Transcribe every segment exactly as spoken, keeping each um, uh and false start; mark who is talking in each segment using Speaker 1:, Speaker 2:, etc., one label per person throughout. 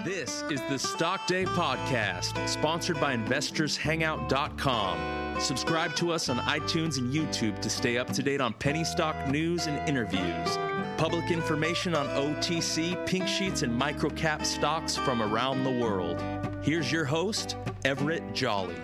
Speaker 1: This is the Stock Day Podcast, sponsored by investors hangout dot com. Subscribe to us on iTunes and YouTube to stay up to date on penny stock news and interviews. Public information on O T C, pink sheets, and microcap stocks from around the world. Here's your host, Everett Jolly.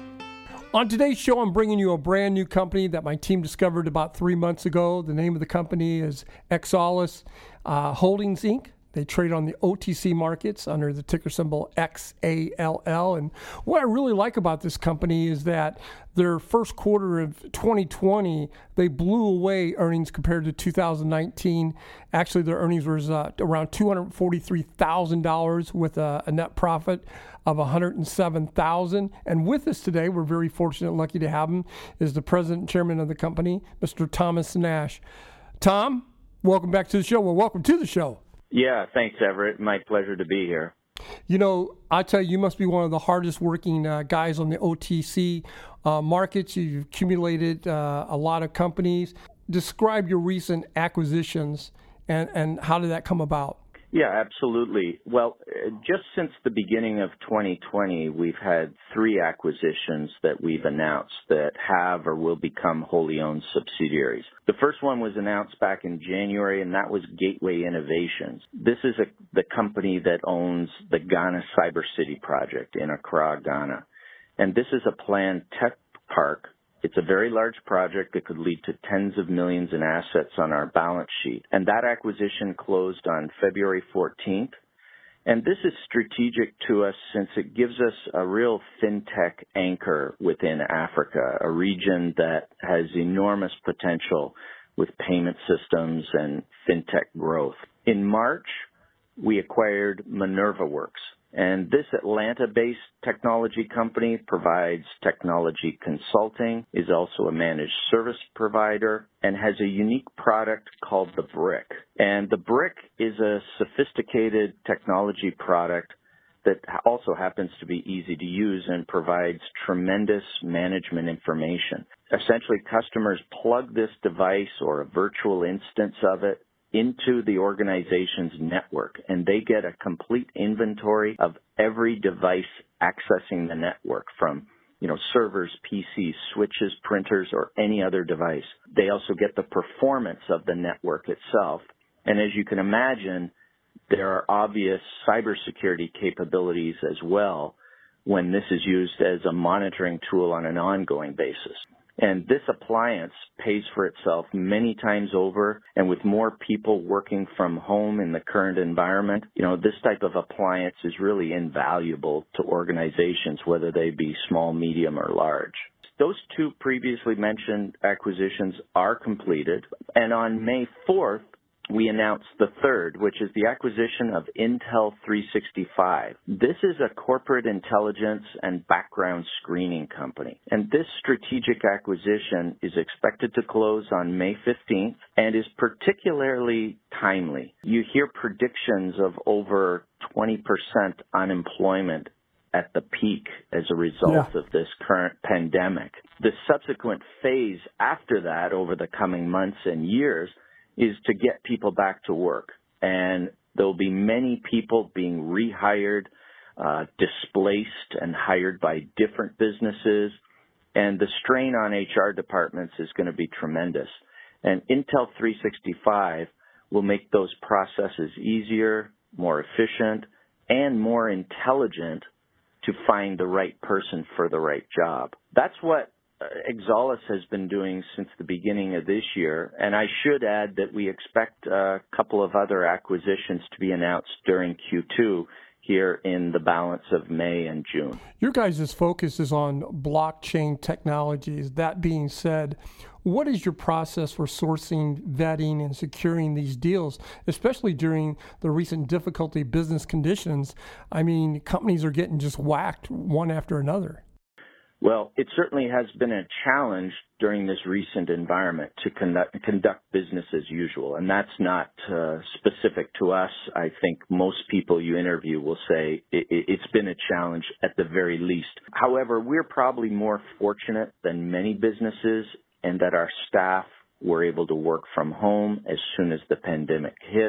Speaker 2: On today's show, I'm bringing you a brand new company that my team discovered about three months ago. The name of the company is Exallis uh, Holdings, Incorporated. They trade on the O T C markets under the ticker symbol X A L L. And what I really like about this company is that their first quarter of twenty twenty, they blew away earnings compared to two thousand nineteen. Actually, their earnings was uh, around two hundred forty-three thousand dollars with a, a net profit of one hundred seven thousand dollars. And with us today, we're very fortunate and lucky to have him, is the president and chairman of the company, Mister Thomas Nash. Tom, welcome back to the show. Well, welcome to the show.
Speaker 3: Yeah, thanks, Everett. My pleasure to be here.
Speaker 2: You know, I tell you, you must be one of the hardest working uh, guys on the O T C uh, markets. You've accumulated uh, a lot of companies. Describe your recent acquisitions and, and how did that come about?
Speaker 3: Yeah, absolutely. Well, just since the beginning of twenty twenty, we've had three acquisitions that we've announced that have or will become wholly owned subsidiaries. The first one was announced back in January, and that was Gateway Innovations. This is a, the company that owns the Ghana Cyber City project in Accra, Ghana. And this is a planned tech park. It's a very large project that could lead to tens of millions in assets on our balance sheet. And that acquisition closed on February fourteenth. And this is strategic to us since it gives us a real fintech anchor within Africa, a region that has enormous potential with payment systems and fintech growth. In March, we acquired MinervaWorks. And this Atlanta-based technology company provides technology consulting, is also a managed service provider, and has a unique product called the Brick. And the Brick is a sophisticated technology product that also happens to be easy to use and provides tremendous management information. Essentially, customers plug this device or a virtual instance of it into the organization's network, and they get a complete inventory of every device accessing the network from, you know, servers, P Cs, switches, printers, or any other device. They also get the performance of the network itself. And as you can imagine, there are obvious cybersecurity capabilities as well when this is used as a monitoring tool on an ongoing basis. And this appliance pays for itself many times over, and with more people working from home in the current environment, you know, this type of appliance is really invaluable to organizations, whether they be small, medium, or large. Those two previously mentioned acquisitions are completed, and on May fourth, we announced the third, which is the acquisition of Intel three sixty-five. This is a corporate intelligence and background screening company. And this strategic acquisition is expected to close on May fifteenth and is particularly timely. You hear predictions of over twenty percent unemployment at the peak as a result yeah. of this current pandemic. The subsequent phase after that, over the coming months and years, is to get people back to work. And there'll be many people being rehired, uh, displaced, and hired by different businesses. And the strain on H R departments is going to be tremendous. And Intel three sixty-five will make those processes easier, more efficient, and more intelligent to find the right person for the right job. That's what Exallis has been doing since the beginning of this year, and I should add that we expect a couple of other acquisitions to be announced during Q two here in the balance of May and June.
Speaker 2: Your guys' focus is on blockchain technologies. That being said, what is your process for sourcing, vetting, and securing these deals, especially during the recent difficulty business conditions? I mean, companies are getting just whacked one after another.
Speaker 3: Well, it certainly has been a challenge during this recent environment to conduct, conduct business as usual, and that's not uh, specific to us. I think most people you interview will say it, it's been a challenge at the very least. However, we're probably more fortunate than many businesses in that our staff were able to work from home as soon as the pandemic hit.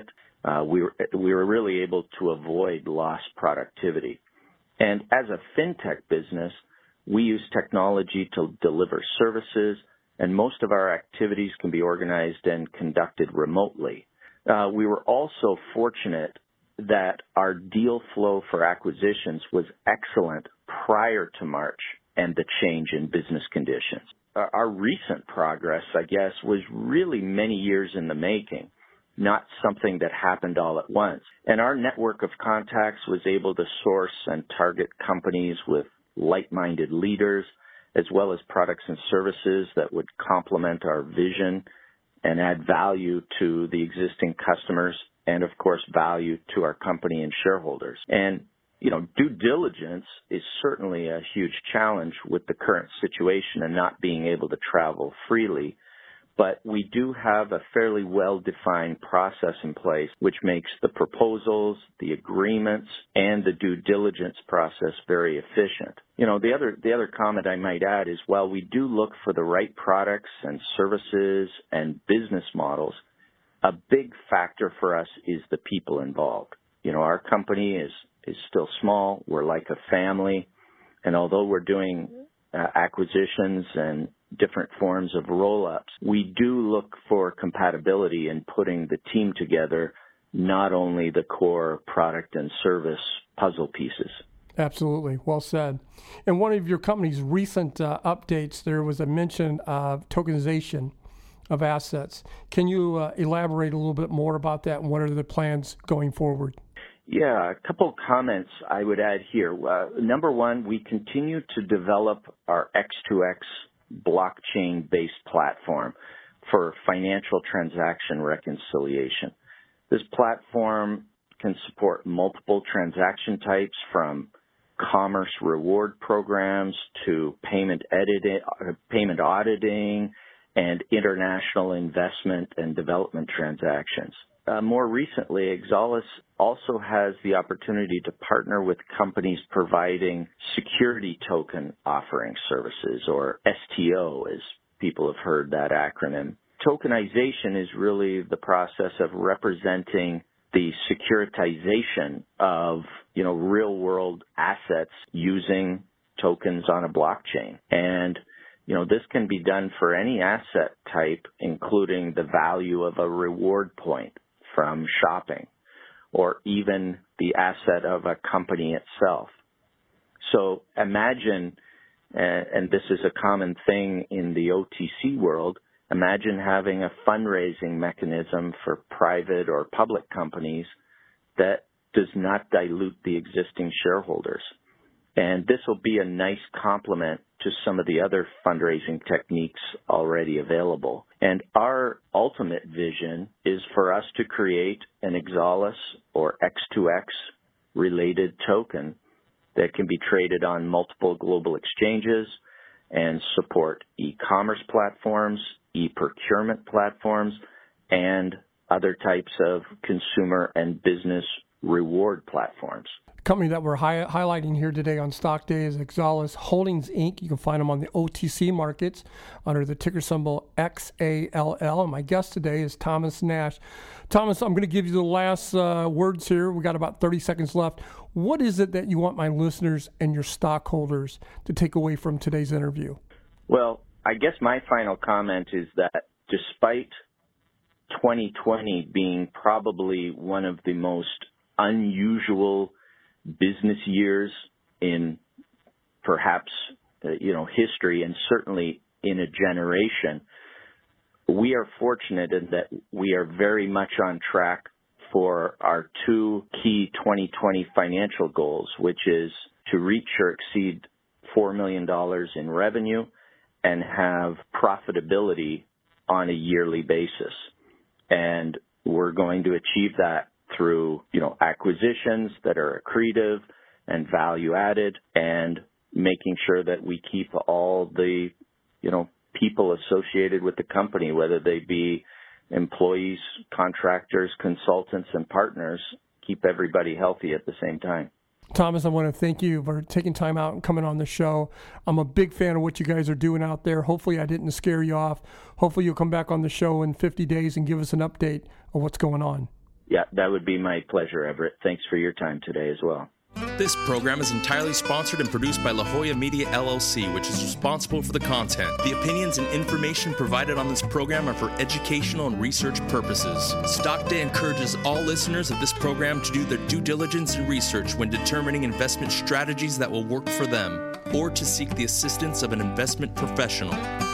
Speaker 3: uh, we were we were really able to avoid lost productivity. And as a fintech business, we use technology to deliver services, and most of our activities can be organized and conducted remotely. Uh, we were also fortunate that our deal flow for acquisitions was excellent prior to March and the change in business conditions. Our, our recent progress, I guess, was really many years in the making, not something that happened all at once. And our network of contacts was able to source and target companies with like-minded leaders, as well as products and services that would complement our vision and add value to the existing customers and, of course, value to our company and shareholders. And, you know, due diligence is certainly a huge challenge with the current situation and not being able to travel freely. But we do have a fairly well-defined process in place, which makes the proposals, the agreements, and the due diligence process very efficient. You know, the other the other comment I might add is while we do look for the right products and services and business models, a big factor for us is the people involved. You know, our company is is still small. We're like a family, and although we're doing uh, acquisitions and different forms of roll-ups, we do look for compatibility in putting the team together, not only the core product and service puzzle pieces.
Speaker 2: Absolutely. Well said. In one of your company's recent uh, updates, there was a mention of tokenization of assets. Can you uh, elaborate a little bit more about that and what are the plans going forward?
Speaker 3: Yeah, a couple of comments I would add here. Uh, number one, we continue to develop our X two X blockchain-based platform for financial transaction reconciliation. This platform can support multiple transaction types from commerce reward programs to payment editing, payment auditing, and international investment and development transactions. Uh, more recently, Exalis also has the opportunity to partner with companies providing security token offering services, or S T O, as people have heard that acronym. Tokenization is really the process of representing the securitization of, you know, real-world assets using tokens on a blockchain. And You know, this can be done for any asset type, including the value of a reward point from shopping, or even the asset of a company itself. So imagine, uh, and this is a common thing in the O T C world, imagine having a fundraising mechanism for private or public companies that does not dilute the existing shareholders. And this will be a nice complement to some of the other fundraising techniques already available. And our ultimate vision is for us to create an Exalis or X two X related token that can be traded on multiple global exchanges and support e-commerce platforms, e-procurement platforms, and other types of consumer and business reward platforms.
Speaker 2: The company that we're hi- highlighting here today on Stock Day is Exalis Holdings, Incorporated. You can find them on the O T C markets under the ticker symbol X A L L. And my guest today is Thomas Nash. Thomas, I'm going to give you the last uh, words here. We got about thirty seconds left. What is it that you want my listeners and your stockholders to take away from today's interview?
Speaker 3: Well, I guess my final comment is that despite twenty twenty being probably one of the most unusual business years in perhaps, uh, you know, history, and certainly in a generation, we are fortunate in that we are very much on track for our two key twenty twenty financial goals, which is to reach or exceed four million dollars in revenue and have profitability on a yearly basis. And we're going to achieve that through, you know, acquisitions that are accretive and value added, and making sure that we keep all the, you know, people associated with the company, whether they be employees, contractors, consultants, and partners, keep everybody healthy at the same time.
Speaker 2: Thomas, I want to thank you for taking time out and coming on the show. I'm a big fan of what you guys are doing out there. Hopefully I didn't scare you off. Hopefully you'll come back on the show in fifty days and give us an update of what's going on.
Speaker 3: Yeah, that would be my pleasure, Everett. Thanks for your time today as well.
Speaker 1: This program is entirely sponsored and produced by La Jolla Media, L L C, which is responsible for the content. The opinions and information provided on this program are for educational and research purposes. Stock Day encourages all listeners of this program to do their due diligence and research when determining investment strategies that will work for them, or to seek the assistance of an investment professional.